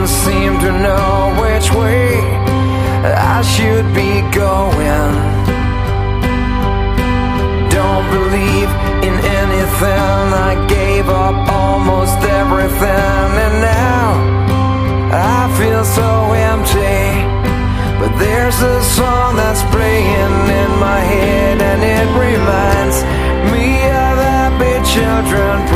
don't seem to know which way I should be going. Don't believe in anything, I gave up almost everything, and now I feel so empty. But there's a song that's playing in my head, and it reminds me of happy children